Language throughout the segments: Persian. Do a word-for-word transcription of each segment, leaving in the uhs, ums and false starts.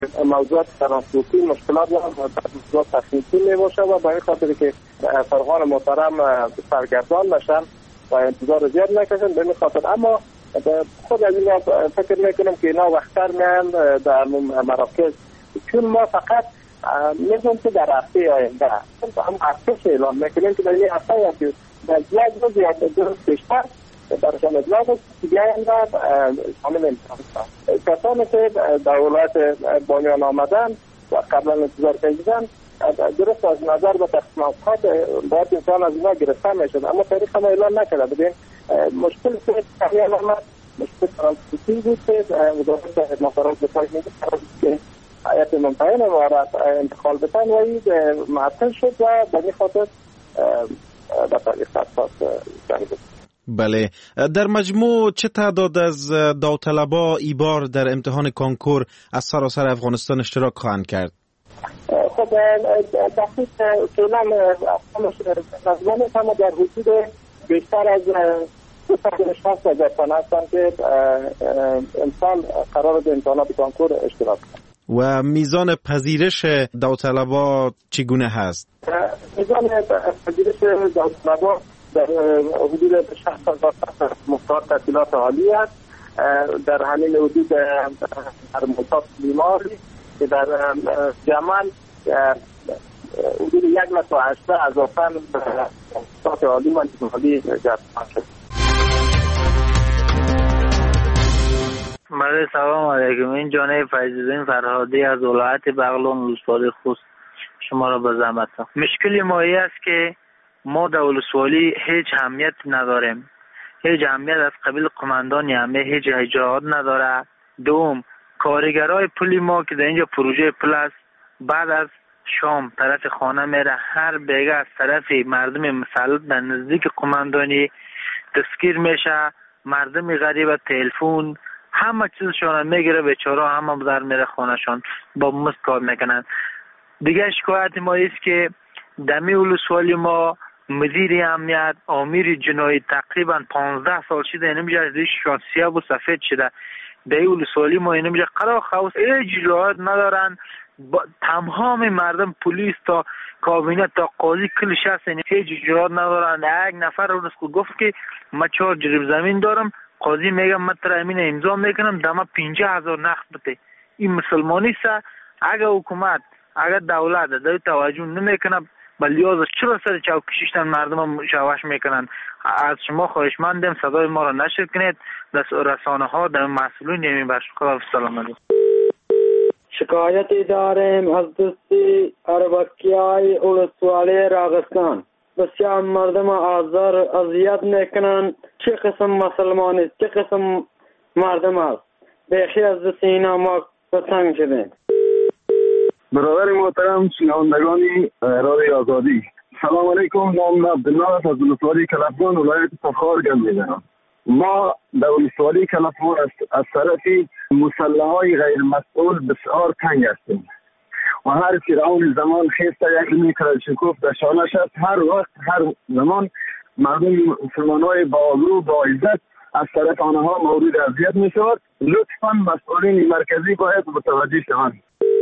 موضوعات ترانسپورتی مشکلات و موضوعات تخنیکی می باشه و برای خاطر که فرغان محترم سرگردان نشن و انتظار زیاد نکشن به این خاطر. اما خود از اینا فکر میکنم که اینا وقتر میان در مراکز، چون ما فقط میدونم که در هفته آینده هم هفته اعلام میکنیم که در این هفته هستی در یک روز یا دو روز بیشتر برشان اطلاع بود که بیاین در شامل امتحان شد. کسانی که در ولایت بانیان آمدن و قبلا انتظار کشیدن درست از نظر به تخصیصات باید انسان از اینا گرفته میشد، اما تاریخ ما اعلان نکرده بودیم. مشکل که تحلیل آمد مشکل ترانسپورتی بود که وزارت مخابرات دفاع میگه که هیئت منتهین وارد انتقال بتن و این معطل شد و به این خاطر به تاریخ اساس جنگ بود. بله، در مجموع چه تعداد از داوطلبا ای بار در امتحان کنکور از سراسر افغانستان اشتراک خواهند کرد؟ خب دقیق فعلا نظمانه هم در حدود بیشتر از دو سال شخص در تانه هستند که انسان قرار به امتحانات کنکور اشتراک کنند. و میزان پذیرش داوطلبا چگونه هست؟ میزان پذیرش داوطلبا در حدود شصت هزار مختار تحصیلات عالی است. در همین حدود در مصاب بیماری که در جمال حدود یک لک و هشده اضافاً تحصیلات عالی و لیسانسی جذب شد. بله، سلام علیکم. این جانب فیض‌الدین فرهادی از ولایت بغلان ولسوالی خوست شما را به زحمت. مشکل ما این است که ما در ولسوالی هیچ اهمیت نداریم، هیچ اهمیت از قبیل قماندان همه هیچ اجراعات نداره. دوم، کارگرای پلی ما که در اینجا پروژه پل است، بعد از شام طرف خانه میره، هر بیگه از طرف مردم مسلط در نزدیک قماندانی تسکیر میشه. مردم غریب تلفن همه چیزشون میگیره، بیچاره همه در میره خانهشان با مست کار میکنن. دیگه شکایت ما است که دمی ولسوالی ما مدیر امنیت آمیر جنایی تقریبا پانزده سال شده اینمیجا ریششان سیاه و سفید شده. در ولسوالی ما اینمیجا قرار خوست هیچ اجراعات ندارن. تمام مردم پلیس تا کابینه تا قاضی کلش هست، هیچ اجراعات ندارن. یک نفر رو گفت که من چهار جریب زمین دارم، قاضی میگه من تر امین امضا میکنم دما پنجاه هزار نقد بده. این مسلمانی سه اگر حکومت اگر دولت در توجه نمیکنه بلیاز چرا سر چوک کشیدن مردم شواش میکنن. از شما خواهشمندم صدای ما را نشر کنید، در رسانه ها در مسئولین نمی باشه. خدا سلام علیکم. شکایتی داریم از دوستی اربکیای ولسوالی راغستان. بسیار مردم آزار اذیت میکنن. چه قسم مسلمان است، چه قسم مردم است. بیخی از دست اینا ما بسنگ شدیم. برادر محترم شنوندگانی رادیو آزادی، سلام علیکم. نام عبدالله از ولسوالی کلفگان ولایت تخار گل میزنم. ما در ولسوالی کلفگان از طرف مسلحای غیر مسئول بسیار تنگ هستیم و هر فرعون زمان خیسته یک علمی کلاشینکوف در شانش است. هر وقت هر زمان مردم مسلمان های با آبرو با عزت از طرف آنها مورد اذیت می شود. لطفا مسئولین مرکزی باید متوجه شوند.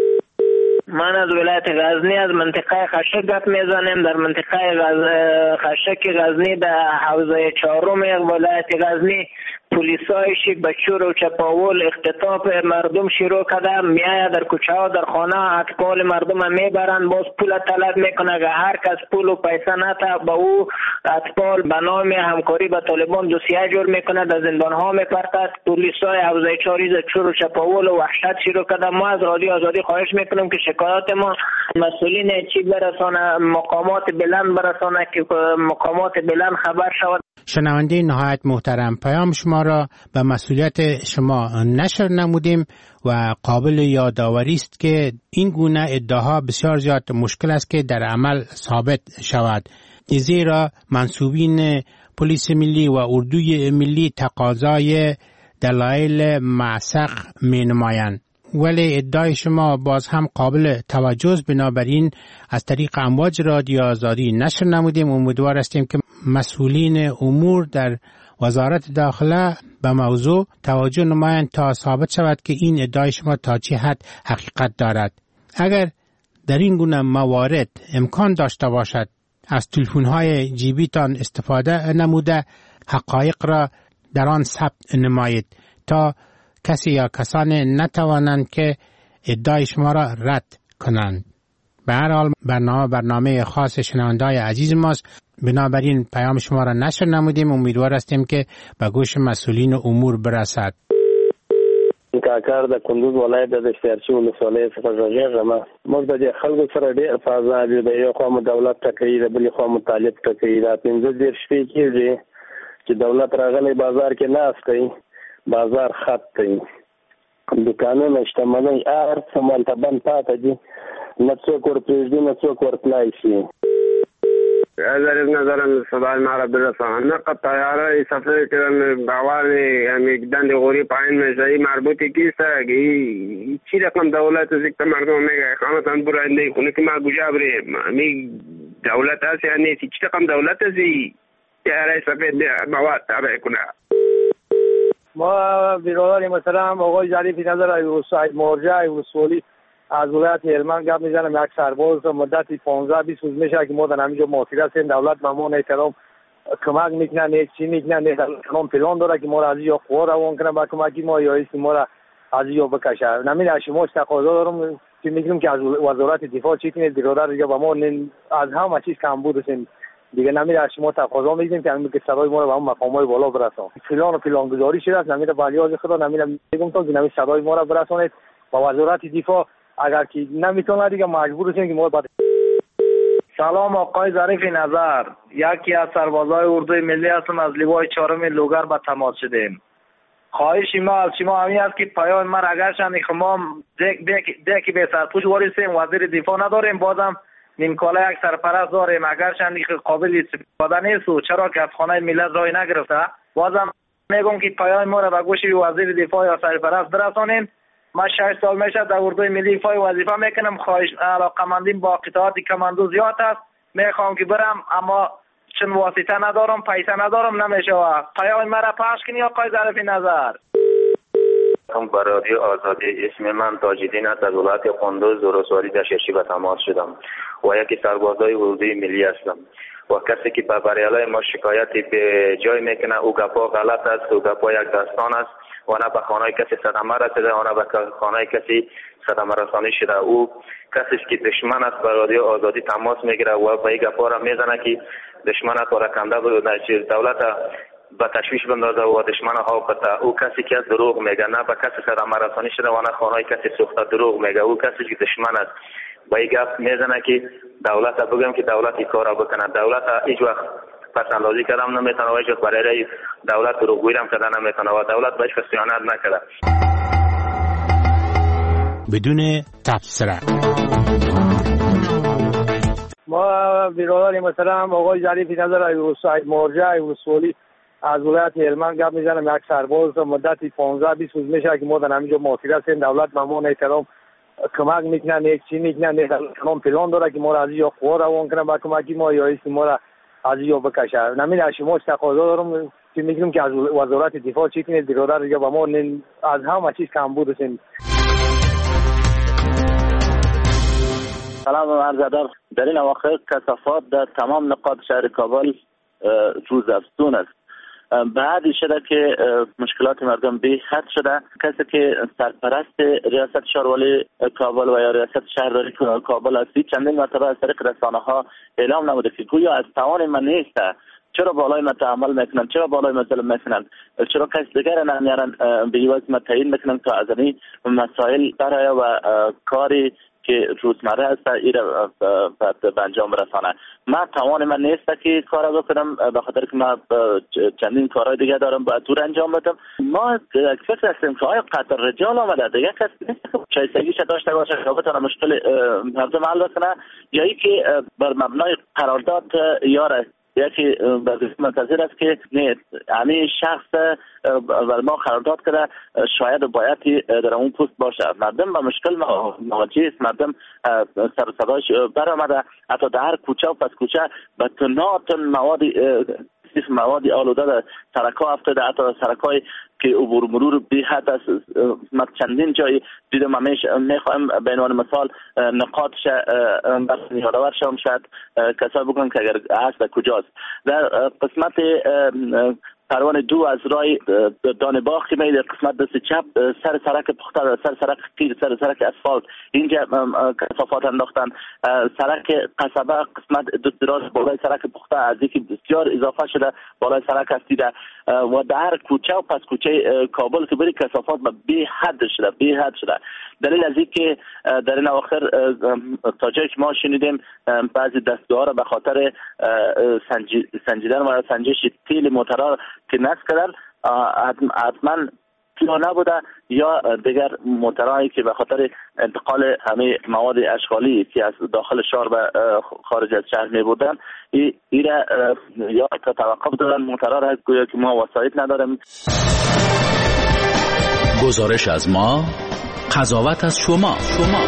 من از ولایت غزنی از منطقه خشک گپ میزنم. در منطقه غز... خشک غزنی در حوزه چهارم ولایت غزنی پلیسایشی به چور و چپاول اختطاف مردم شروع کرده. میایه در کوچه ها در خانه اطفال مردم میبرند، باز پول طلب میکنه که هر کس پول و پیسه نتا با او اطفال به نام همکاری با طالبان دوسیه جور میکنه، در زندان ها میپرتد. پلیسای حوزه چهاری در چور و چپاول و وحشت شروع کرده. ما از رادیو آزادی خواهش میکنیم که شکایات ما مسئولین چی برسانه، مقامات بلند برسانه که مقامات بلند خبر شود. شنونده نهایت محترم، پیام شما را به مسئولیت شما نشر نمودیم و قابل یادآوری است که این گونه ادعاها بسیار زیاد مشکل است که در عمل ثابت شود، زیرا منصوبین پلیس ملی و اردوی ملی تقاضای دلایل معسق می نمایند. ولی ادعای شما باز هم قابل توجه، بنابراین از طریق امواج رادیو آزادی نشر نمودیم. امیدوار هستیم که مسئولین امور در وزارت داخله به موضوع توجه نمایند تا ثابت شود که این ادعای شما تا چه حد حقیقت دارد. اگر در این گونه موارد امکان داشته باشد از تلفن‌های جیبیتان استفاده نموده حقایق را در آن ثبت نمایید تا کسی یا کسانی نتوانند که ادعای شما را رد کنند. به هر حال برنامه برنامه خاص شنونده‌های عزیز ماست، بنابراین پیام شما را نشر نمودیم. امیدوار هستیم که به گوش مسئولین امور برسد. کاکار د کندوز ولایت د شهرچی ولسوالۍ څخه راغلم. موږ د خلکو سره ډېر فاضل یو، د یو خوا دولت ټکوي، د بل خوا مطالب ټکوي. دا پنځه دېرش شپې کېږي چې دولت راغلی بازار کې ناست دی، بازار خط دی، دکانونه شتمنۍ هر څه مالته بند پاتې دي، نه څوک ورپرېږدي نه څوک ورتلای شي. از نظرم سوال ما را برسان نقد طیاره سفر کردن باوانی یعنی دند غوری پایین میشه مربوطی کیست که چی رقم دولت از یک مردم میگه خانتان براینده خونه که ما گوجه بره می دولت هست یعنی چی رقم دولت هستی طیاره سفر مواد تابع کنه. ما برادر محترم آقای ظریفی نظر ایوساید مرجع ایوسولی از ولایت هلمند گپ میزنم. یک سرباز مدتی پانزده بیست روز میشه که ما در همینجا معطل هستیم. دولت به ما احترام کمک میکنه، نه چی میکنه، نه تمام پلان داره که ما را از اینجا خواه روان کنه با کمکی ما یا ایست ما را از اینجا بکشه. نمید از شما تقاضا دارم که میگیم که از وزارت دفاع چی کنید برادر دیگه با ما از همه چیز کم بود هستیم دیگه. نمید از شما تقاضا میگیم که همین که صدای ما را به اون مقامات بالا برسان. فلان و فلان گزارش شده است. نمید بالیاز خدا نمید میگم تا که نمید صدای ما را برسانید با وزارت دفاع. اگر که نمیتونه دیگه مجبور هستیم که ما باید. سلام آقای ظریف نظر، یکی از سربازای اردوی ملی هستم، از لوای چهارم لوگر به تماس شدیم. خواهش ما از شما همین است که پیام ما اگر شما خمام دک دک دک به سرپوش وارسیم، وزیر دفاع نداریم، بازم نیمکاله یک سرپرست داریم، اگر شما قابل استفاده نیست و چرا که از خانه ملت رای نگرفته، بازم میگم که پیام ما را به گوش وزیر دفاع یا سرپرست برسانین. ما شش سال میشه در اردوی ملی ایفای وظیفه میکنم. خواهش علاقمندیم با قطعات کماندو زیاد است، میخوام که برم اما چون واسطه ندارم، پیسه ندارم، نمیشه. پیام مرا پخش کنی آقای ظریف نظر. هم با رادیو آزادی، اسم من تاج‌الدین است، از ولایت کندوز ولسوالی دشتشی به تماس شدم و یکی سربازای اردوی ملی هستم و کسی که به بریالای ما شکایتی به جای میکنه او گپا غلط است، او گپا یک داستان است و نه به خانه کسی صدمه رسیده و نه به خانه کسی صدمه رسانی شده. او کسی که دشمن است به رادیو آزادی تماس میگیره و به این گپا را میزنه که دشمن است و رکنده بود دولت به تشویش بندازه و دشمن ها بته. او کسی که دروغ میگه، نه به کسی صدمه رسانی شده و نه خانه کسی سوخته، دروغ میگه. او کسی که دشمن است با این گپ میزنه که دولت بگم که دولت این کارا بکنه. دولت هیچ وقت پس اندازی کردم نمیتونه و هیچ وقت برای دولت دروغگویی هم کردن نمیتونه و دولت به هیچ وقت خیانت نکرده. بدون تبصره ما برادر محترم آقای ظریفی نظر ایوساید مرجع ایوسولی از ولایت هلمند گپ میزنم. یک سرباز مدتی پانزده بیست روز میشه که ما در همینجا معطل هستیم. دولت به ما احترام کمک میکنه، نه چی میکنه، نه تمام پلان داره که ما را از اینجا خواه روان کنه با کمکی ما یا ایست ما را از اینجا بکشه. نمید از شما تقاضا دارم که میگیم که از وزارت دفاع چی کنید برادر دیگه با ما از همه چیز کم بود هستیم. سلام عرض ادب. در این اواخر کثافات در تمام نقاط شهر کابل روز افزون است. بعدی شده که مشکلات مردم بی حد شده. کسی که سرپرست ریاست شهرولی کابل و یا ریاست شهرداری کابل است چندین مرتبه از طریق رسانه ها اعلام نموده که گویا از توان من نیست، چرا بالای من تعامل میکنن، چرا بالای من ظلم میکنن، چرا کس دیگر نمیارن به ایواز من تعیین میکنن تا از این مسائل برای و کاری که روزمره است ایره به انجام برسانه. من توان من نیست که کار بکنم به خاطر که من چندین کارهای دیگه دارم باید دور انجام بدم. ما فکر هستیم که آیا قطر رجال آمده دیگه کس نیست که چایستگیش داشته باشه که بتونه مشکل مردم حل بکنه یا ای که بر مبنای قرارداد یاره یکی منتظر است که نه همین شخص بر ما قرارداد کرده شاید باید در اون پست باشه. مردم با مشکل مواجه است، مردم سر و صداش برآمده، حتی در هر کوچه و پس کوچه به تنها تن مواد تصدیق مواد آلوده در سرک‌ها افتاده، حتی سرک‌های که عبور مرور بی حد است. ما چندین جای دیدم، ما میخوایم به عنوان مثال نقاطش یادآور شم، شاید کسا بگن که اگر هست کجاست. در قسمت پروانه دو از راه دان باغ که میده، قسمت دست چپ سر سرک پخته، سر سرک قیر، سر سرک اسفالت، اینجا کثافات انداختن. سرک قصبه قسمت دو دراز بالای سرک پخته از یکی بسیار اضافه شده بالای سرک هستیده و در کوچه و پس کوچه کابل که بری کثافات بی حد شده بی حد شده. دلیل از این که در این اواخر تا جایی که ما شنیدیم بعضی دستگاه را به خاطر سنجیدن و سنجش تیل موترها که نصب کردن، حتما پیا نبوده یا دیگر موترهایی که به خاطر انتقال همه مواد اشغالی که از داخل شهر به خارج از شهر می بودن ایره یا تا توقف دادن موترها را، گویا که ما وسایط نداریم. گزارش از ما، قضاوت از شما. شما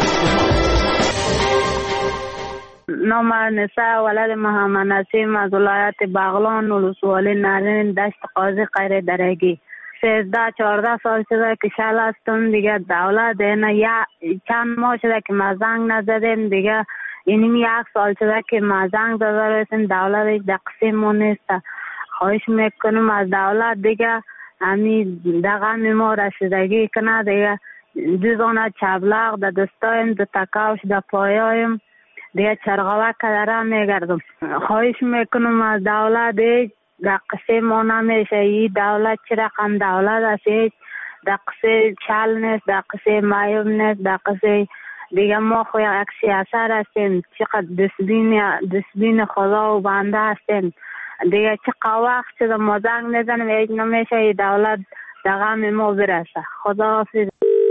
نام نساء ولد محمد نسیم از ولایت بغلان، ولسوالی نارنج، دشت قاضی غیر درگی. سیزده چهارده سال شده که شل هستم دیگه. دولت اینه یا چند ماه شده که ما زنگ نزدیم دیگه. اینیم یک سال شده که ما زنگ زده رسیم، دولت هیچ دقیقیمون نیست. خواهش میکنم از دولت دیگه همی دقیقی ما رسیدگی کنه دیگه. جزانه چبلغ در دستایم، در تکاوش، در پایایم دیگه چرغوه کدره میگردم. خواهش میکنم از دولت دیگه دقیقی ما نمیشه. این دولت چه رقم دولت است؟ دقیقی چل نیست، دقیقی مایوب نیست، دقیقی دیگه ما خو یک سیاست هستیم، چقدر دستبین دستبین خدا و بنده هستیم دیگه. چه قواخ چه ما زنگ میزنیم هیچ نمیشه. این دولت دقیقی ما برسه. خدا حافظ.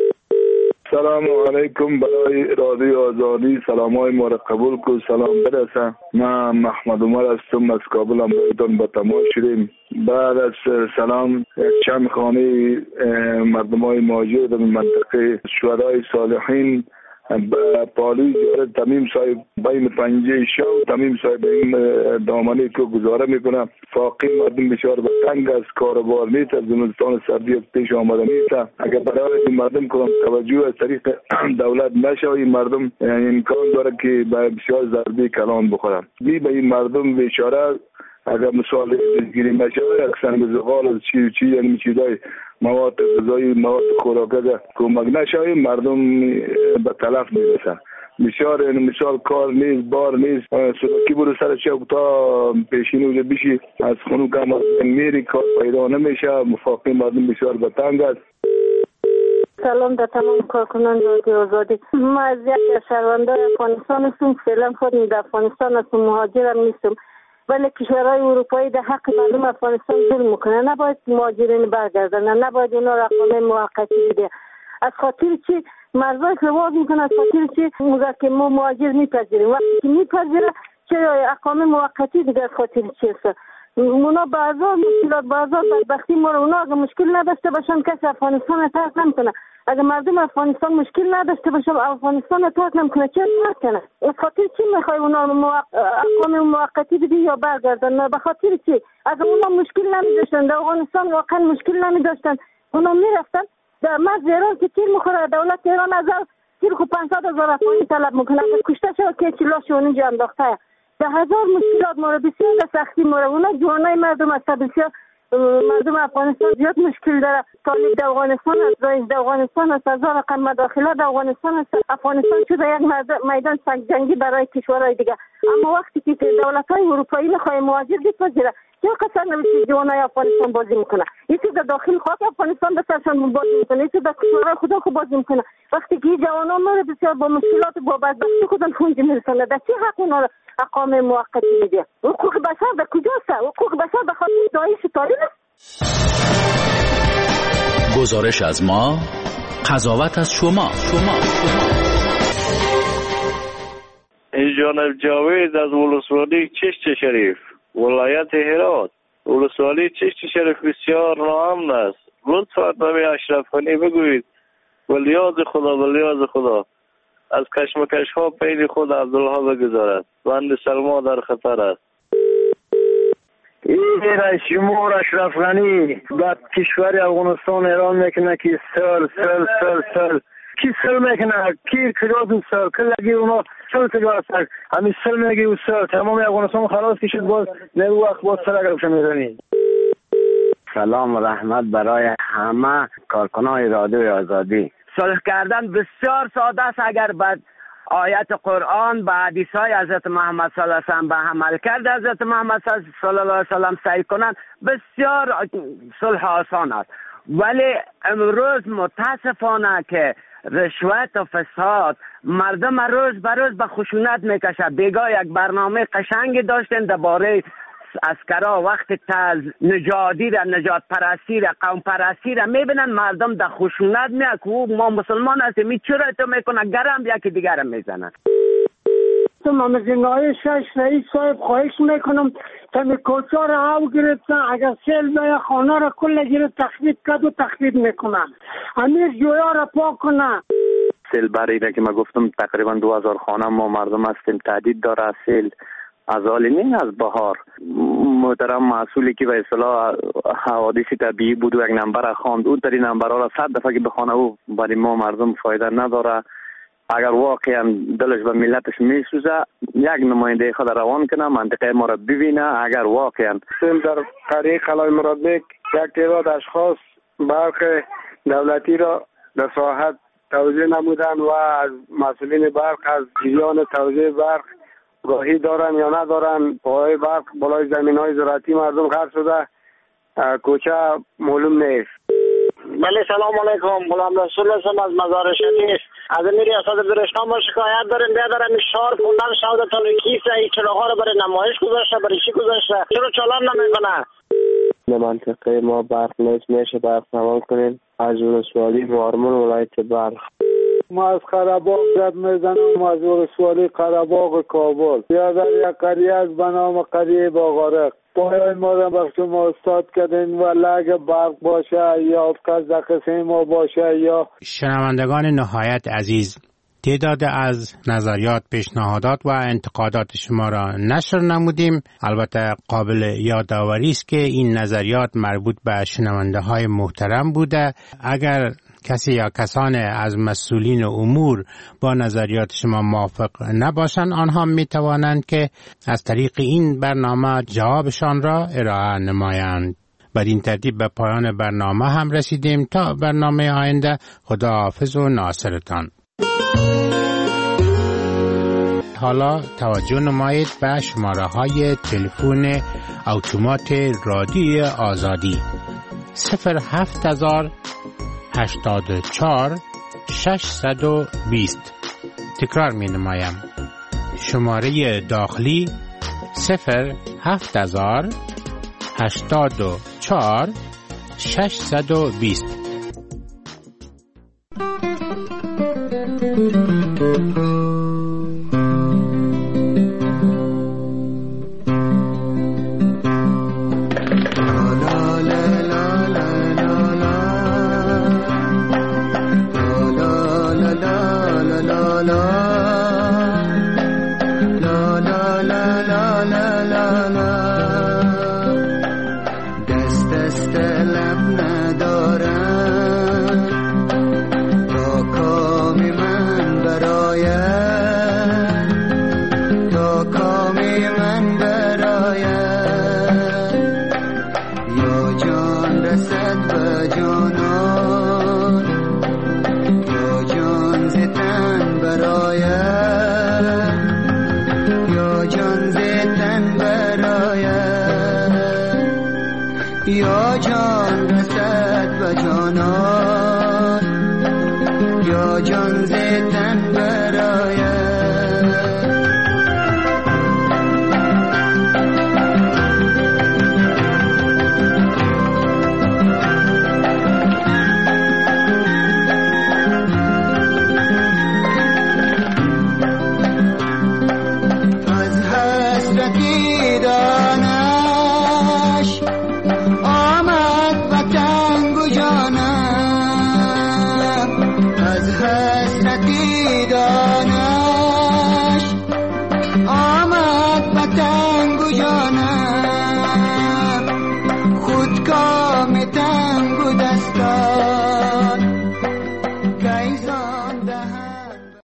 سلام علیکم. برای رادیو آزادی سلام های ما را قبول کن، سلام برسه. من محمد عمر هستم، از کابل هم بایدان به تماس شدیم. بعد از سلام چند خانه مردم های مهاجر در منطقه شهدای صالحین پالی جارد تمیم صاحب بین پنجه شو تمیم صاحب این دامنه که گزاره میکنه. فاقی مردم بسیار به تنگ از کاروبار نیست، از زمستان سردی پیش آمده نیست. اگر برای این مردم کنم توجه از طریق دولت نشه، این مردم امکان داره که بسیار ضربه کلان بخورن. بی به این مردم بیچاره اگر مثال گیری نشه، اکثر به زغال از چی چی یعنی چیزای مواد غذایی، مواد خوراکی کمک نشه، مردم به تلف میرسن. بسیار این مثال کار نیست، بار نیست. سلوکی برو سر چوک تا پیشین وجه بشی از خونو کم میری، کار پیدا نمیشه. مفاقی مردم بسیار به تنگ است. سلام در تمام کارکنان رادیو آزادی. ما از یک شهروندان افغانستان هستم، فعلا خودم در افغانستان هستم، مهاجرم نیستم، ولی کشورهای اروپایی در حق مردم افغانستان ظلم میکنه. نباید مهاجرین برگردن، نباید اونا را اقامه موقتی بده. از خاطر چی مرزای خواهد میکنه؟ از خاطر چی موقع که ما مهاجر میپذیریم، وقتی که میپذیره چرا اقامه موقتی دیگه؟ از خاطر چی است؟ اونا بازار مشکلات، بازار بدبختی ما رو، اونا اگه مشکل نداشته باشن کسی افغانستان رو ترک نمیکنه. اگه مردم افغانستان مشکل نداشته باشه افغانستان رو ترک نمیکنه، چرا ترک کنه؟ به خاطر چی میخوای اونا موق... اقامه موقتی بدی یا برگردن؟ به خاطر چی؟ اگه اونا مشکل نمیداشتن در افغانستان، واقعا مشکل نمیداشتن، اونا میرفتن در مرز ایران که تیر میخوره، دولت ایران از تیر خو پانصد هزار افغانی طلب میکنه. اگه کشته شد که چلاش اونجا انداخته ده هزار مشکلات ما رو بسیار سختی ما رو. اونا جوانای مردم است، بسیار مردم افغانستان زیاد مشکل داره. طالب در افغانستان است، رئیس در افغانستان است، هزار رقم مداخله در افغانستان است. افغانستان شده یک میدان سنگ جنگی برای کشورهای دیگه. اما وقتی که دولت‌های اروپایی می‌خواد مهاجر بپذیره، چه قصر نمیشه جوانای افغانستان بازی میکنه؟ یکی در داخل خاک افغانستان به سرشان بازی میکنه، یکی در کشورهای خدا خود بازی میکنه. وقتی که جوانان ما بسیار با مشکلات با بدبختی خودن خونج میرسونه، در چه حق اونا اقامه موقتی میده؟ حقوق بشر در کجاست؟ حقوق بشر به خاطر داعش طالب است. گزارش از ما، قضاوت از شما. شما این جانب جاوید از ولسوالی چشت شریف، ولایت هرات. ولسوالی چشت شریف بسیار ناامن است. لطفاً به اشرف خانی بگویید ولیاز خدا ولیاز خدا از کشمکش ها پین خود عبدالله بگذارد. بند سلما در خطر است. این رئیس جمهور اشرف غنی بعد کشور افغانستان اعلان میکنه که سل سل سل سل کی سل میکنه کی کلاد سل کلگی اونا سل کلاد سل همین سل میگی و سل تمام افغانستان خلاص کشید باز نه وقت باز سل اگر بشه میزنی. سلام و رحمت برای همه کارکنان رادیو آزادی. صلح کردن بسیار ساده است اگر بعد آیت قرآن با حدیث‌های حضرت محمد صلی الله علیه و سلم به عمل کرد حضرت محمد صلی الله علیه و سلم سعی کنند بسیار صلح آسان است. ولی امروز متاسفانه که رشوت و فساد مردم روز به روز به خشونت میکشه. بیگاه یک برنامه قشنگی داشتن درباره اسکرا وقت تاز نژادی را نجات پرستی را قوم پرستی را میبینن مردم در خشونت میاد که ما مسلمان هستیم می چرا تو میکنه گرم یکی دیگر را میزنن. تو ممزنگاه شش رئیس صاحب خواهش میکنم تمی کوچه را او گرفتن اگر سیل بیا خانه را کل گرفت تخریب کرد و تخریب میکنن امیر جویا را پاک کنن. سیل برای که ما گفتم تقریبا دو هزار خانه ما مردم هستیم تهدید داره سیل از آلینین از بهار. محترم مسئولی که به اصطلاح حوادث طبیعی بود و یک نمبر خواند او در این نمبرها را صد دفعه که بخوانه او برای ما مردم فایده نداره. اگر واقعا دلش به ملتش میسوزه یک نماینده خود روان کنه منطقه ما را ببینه. اگر واقعا در قریه قلعه مرادبک یک تعداد اشخاص برق دولتی را در ساحت توزیع نمودن و از مسئولین برق از جریان توزیع برق گاهی دارن یا ندارن. پای برق بالای زمین های زراعتی مردم خرج شده کوچه معلوم نیست. بله سلام علیکم غلام رسول هستم از مزار شریف. از امیر ریاست برشتان ما شکایت داریم بیادر همی شار خوندن شهادت تان کیسه ای چراغا رو برای نمایش گذاشته برای چی گذاشته چرا چالان نمیکنه. به منطقه ما برق نیست میشه برق تمام کنیم از ولسوالی مارمون ولایت برق. ما از قره‌باغ زد میزنم از ولسوالی قره‌باغ کابل. بیادر یک قریه از به نام قریه باغارق پایان ما را بخش ما استاد کردین و لگ برق باشه یا قصد قسم ما باشه یا. شنوندگان نهایت عزیز، تعداد از نظریات، پیشنهادات و انتقادات شما را نشر نمودیم. البته قابل یادآوری است که این نظریات مربوط به شنونده های محترم بوده. اگر کسی یا کسان از مسئولین امور با نظریات شما موافق نباشند آنها می توانند که از طریق این برنامه جوابشان را ارائه نمایند. بر این ترتیب به پایان برنامه هم رسیدیم. تا برنامه آینده خداحافظ و ناصرتان. حالا توجه نمایید به شماره های تلفن اتومات رادیو آزادی صفر هفت هزار هشتاد و چهار ششصد و بیست. تکرار می نمایم. شماره داخلی صفر هفت هزار هشتاد و چهار ششصد و بیست. از حسرتی دانش